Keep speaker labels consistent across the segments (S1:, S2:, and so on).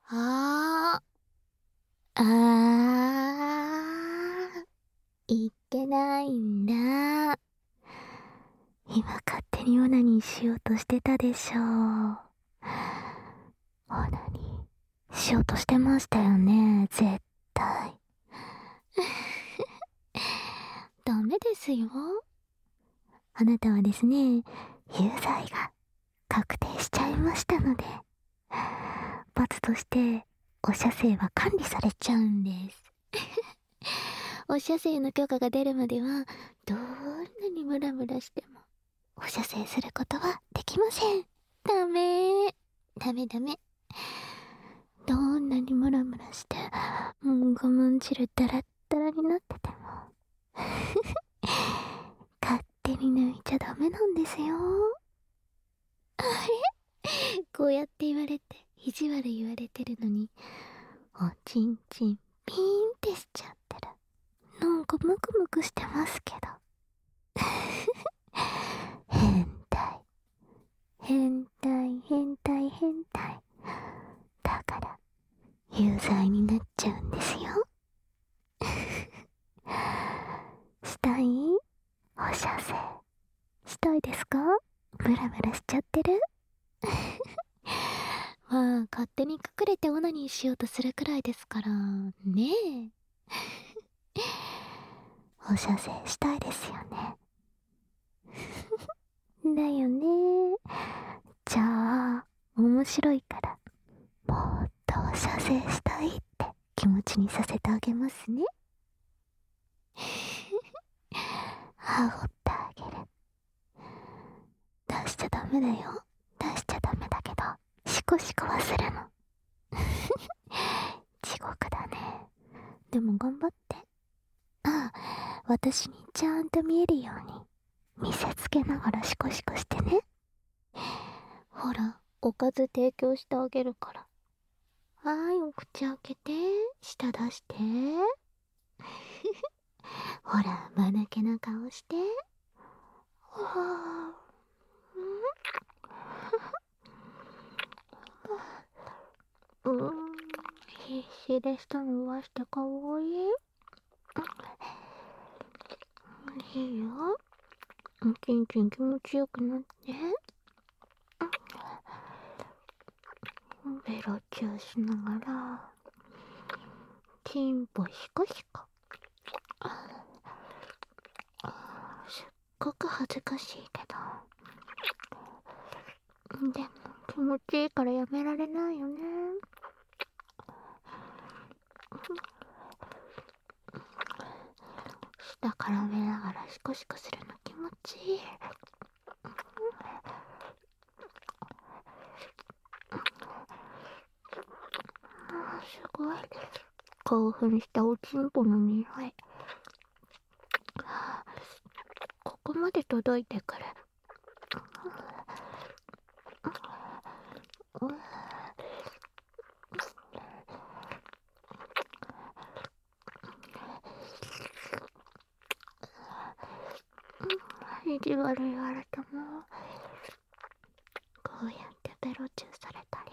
S1: あー、あいけないんだ。今勝手にオナニーしようとしてたでしょ。オナニーしようとしてましたよね、絶対。ダメですよ。あなたはですね、有罪が確定しちゃいましたので、罰としてお射精は管理されちゃうんです。お射精の許可が出るまでは、どんなにムラムラしても、お射精することはできません。ダメ。ダメダメ。どんなにムラムラして、我慢汁ダラッダラになってても、勝手に抜いちゃダメなんですよ。あれこうやって言われて、意地悪言われてるのに、おちんちんピーンってしちゃってる。なんかムクムクしてますけど。変態。変態、変態、変態。だから、有罪になっちゃうんですよ。したい？お射精。したいですか？ムラムラしちゃってる？まあ、勝手に隠れてオナニーしようとするくらいですから、ねえ。お射精したいですよね。だよね。じゃあ、面白いから、もっとお射精したいって気持ちにさせてあげますね。煽ってあげる。出しちゃダメだよ。出しちゃダメだけど、シコシコはするの。地獄だね。でも頑張って。ああ、私にちゃんと見えるように見せつけながらシコシコしてね。ほら、おかず提供してあげるから。はーい、お口開けて、舌出して。ほら、間抜けな顔して。はぁ、必死で舌伸ばしてかわいい。いいよ。ちんちん気持ちよくなって。ベロチューしながら、チンポシコシコ。すっごく恥ずかしいけど。でも気持ちいいからやめられないよね。舌絡めながらシコシコするの気持ちいい。すごい。興奮したおちんぽの匂い。ここまで届いてくる。意地悪言われても、こうやってベロチューされたり、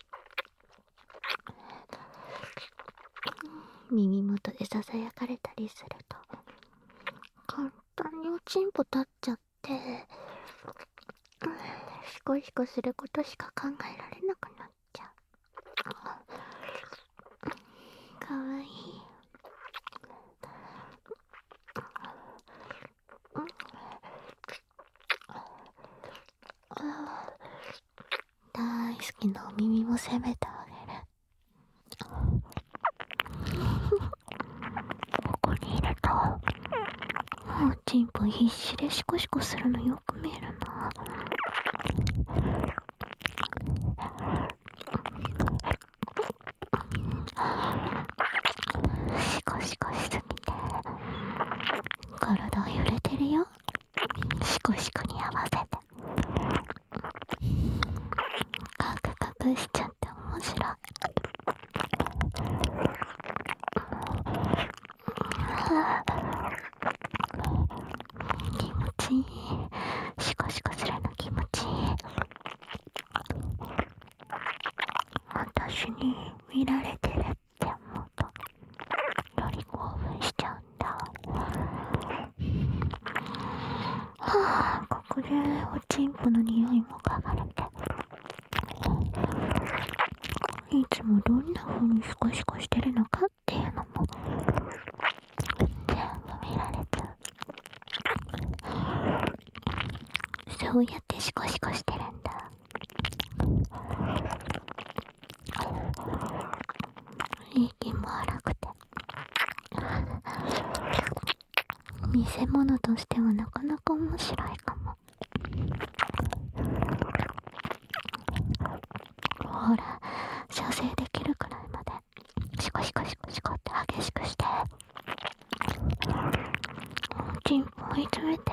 S1: 耳元でささやかれたりすると、簡単におちんぽ立っちゃって、シコシコすることしか考えられなくなっちゃう。かわいい。大好きなお耳も責めてあげる。ここに入れた。おちんぽ必死でシコシコするのよく見えるな。シコシコしすぎて体揺れてるよ。シコシコに合わせてカクカクしちゃって面白い。気持ちいい。シコシコするの気持ちいい。 私に見られてるって思うとより興奮しちゃうんだ。はあ、ここでおちんぽの匂いも嗅がれて、いつもどんな風にシコシコしてるのかっていうのも全部見られちゃう。そうやってシコシコしてるんだ。息も荒くて見せ物としてはなかなか面白いかも。ほら、射精できるくらいまでシコシコシコシコって激しくして、チンポ追い詰めて、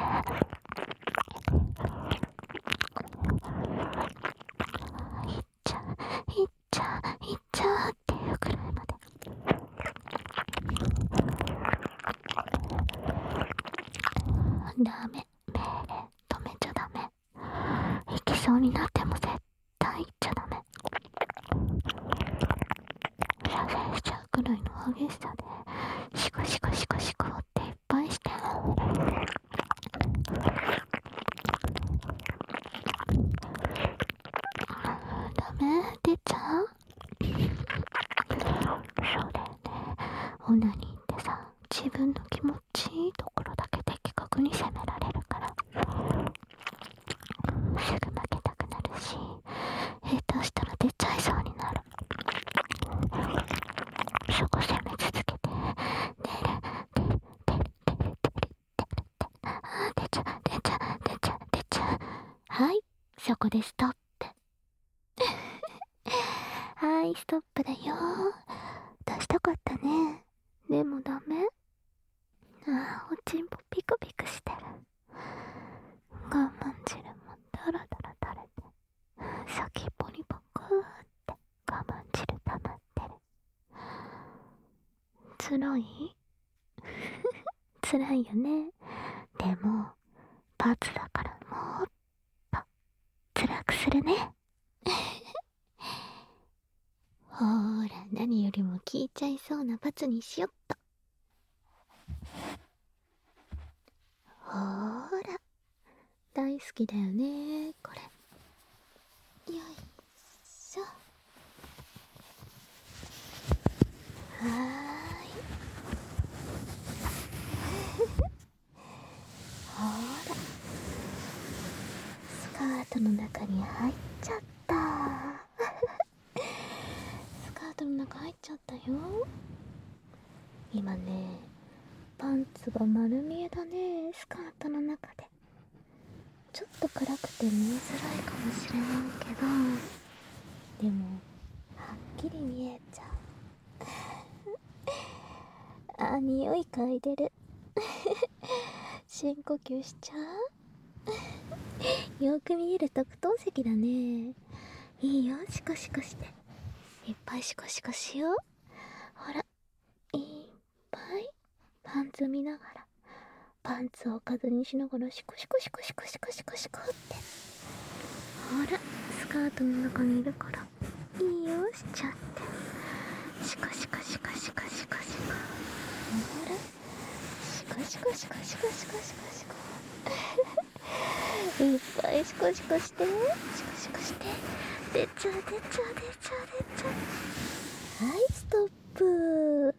S1: いっちゃいっちゃいっちゃっていうくらいまで。ダメ、命令止めちゃダメ。行きそうになっても絶対行っちゃダメ。射精しちゃうくらいの激しさでシコシコシコシコっていっぱいして、ダメ、出ちゃう。そうだよね。オナニーってさ、自分の気持ちいいところだけ的確に責められるから、すぐ負けたくなるし、下手したら出ちゃいそうになる。そこ攻め続けて、出ちゃう。はい、そこでストップ。はい、ストップだよ。出したかったね。でもダメ。ああ、おちんぽピクピクしてる。我慢汁もダラダラ垂れて、先っぽにパクーって我慢汁溜まってる。つらいつらいよね。でも罰だからもっと辛くするね。ほーら、何よりも効いちゃいそうな罰にしよっと。ほーら、大好きだよねこれ。よいしょ。はーい。ほーら、スカートの中に入っちゃった。スカートの中入っちゃったよ。今ね、パンツが丸見えだね、スカートの中で。ちょっと暗くて見えづらいかもしれないけど、でもはっきり見えちゃう。あ、匂い嗅いでる。深呼吸しちゃう。よく見える特等席だね。いいよ、シコシコして。いっぱいシコシコしよう。ほら、いっぱいパンツ見ながら、パンツをおかずにしながらシコシコシコシコシコシコシコって。ほら、スカートの中にいるからいいよ、しちゃって。シコシコシコシコシコシコ。ほら、シコシコシコシコシコシコシコ。いっぱいシコシコして、シコシコして、出ちゃう。はい、ストップ。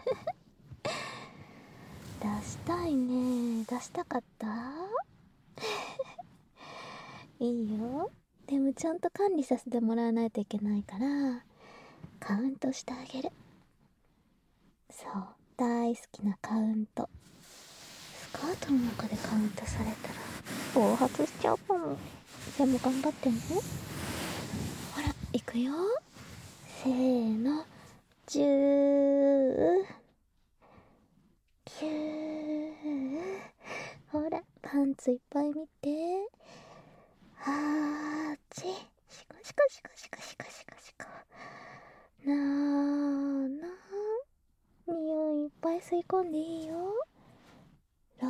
S1: 出したいね。出したかった。いいよ。でもちゃんと管理させてもらわないといけないからカウントしてあげる。そう、大好きなカウント。スカートの中でカウントされたら暴発しちゃうかも。でも頑張ってね。ほら、いくよ。せーの、10、9。ほら、パンツいっぱい見て。8。シコシコシコシコシコシコシコ。7。匂いいっぱい吸い込んでいいよ。6。ほ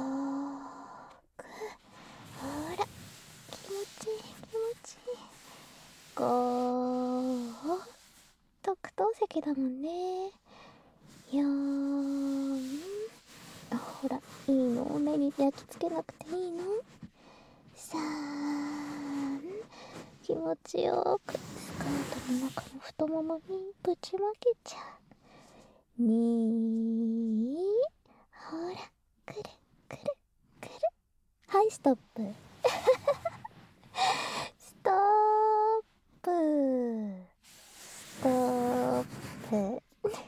S1: ら、気持ちいい。5。と等席だもんね。よーん。ほら、いいの？目に焼き付けなくていいの？さーん。気持ちよくスカートの中の太ももにぶちまけちゃう。ほら、くるくるくる。はい、ストップ。ストップ。ストップ。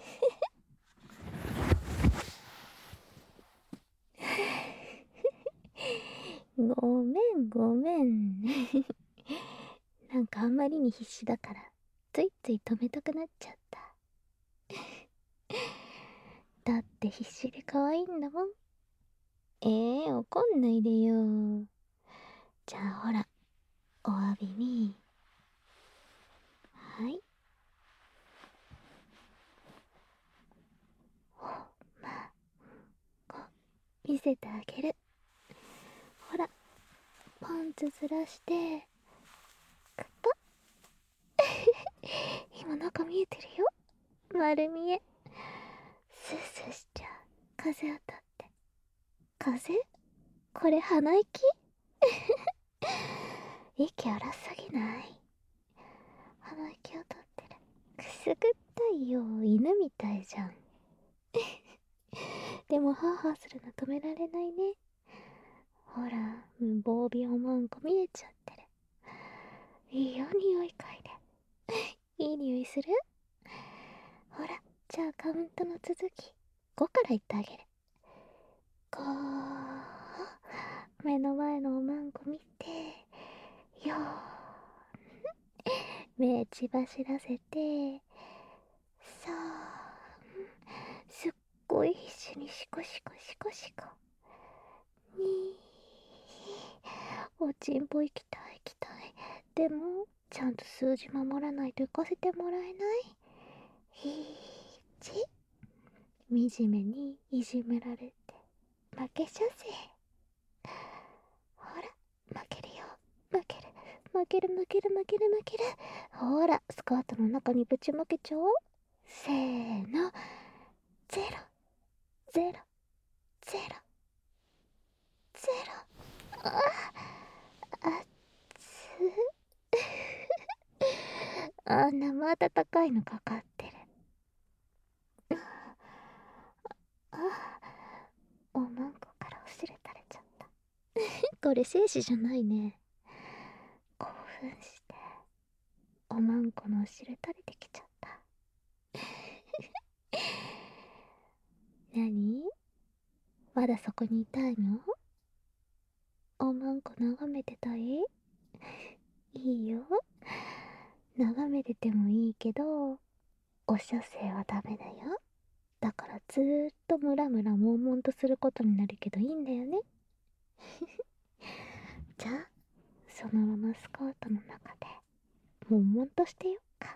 S1: ごめんごめん。なんかあんまりに必死だからついつい止めたくなっちゃった。だって必死で可愛いんだもん。怒んないでよ。じゃあほら、お詫びに。はい。まあ、見せてあげる。ほら、パンツずらしてくぱっ。今中見えてるよ。丸見え。スースーしちゃう。風当たって。風？これ鼻息？息荒すぎない？鼻息を取ってる。くすぐったいよ。犬みたいじゃん。でもハーハーするの止められないね。ほら、無防備おまんこ見えちゃってる。いいよ、匂い嗅いで。いい匂いする？ほら、じゃあカウントの続き5から言ってあげる。5。目の前のおまんこ見て、よー。目血走らせて、さあ、すっごい必死にシコシコシコシコ。にー。おちんぽ行きたい行きたい。でも、ちゃんと数字守らないと行かせてもらえない？1。惨めにいじめられて負けさせ。ほら、負けるよ。負ける。負ける負ける負ける負ける。ほら、スカートの中にぶちまけちゃおう。せーの。ゼロ。ゼロ。ゼロ。ゼロ。あっつ。生温かいのかかってる。おまんこからおしれ垂れちゃった。これ精子じゃないね。興奮しておまんこのおしれ垂れてきちゃった。なに？まだそこにいたいの？おまんこ眺めてたい？いいよ、眺めててもいいけどお射精はダメだよ。だからずーっとムラムラ悶々とすることになるけどいいんだよね。じゃあそのままスカートの中で悶々としてよっか。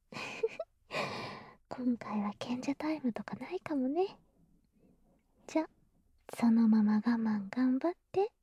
S1: 今回は賢者タイムとかないかもね。じゃあそのまま我慢頑張って。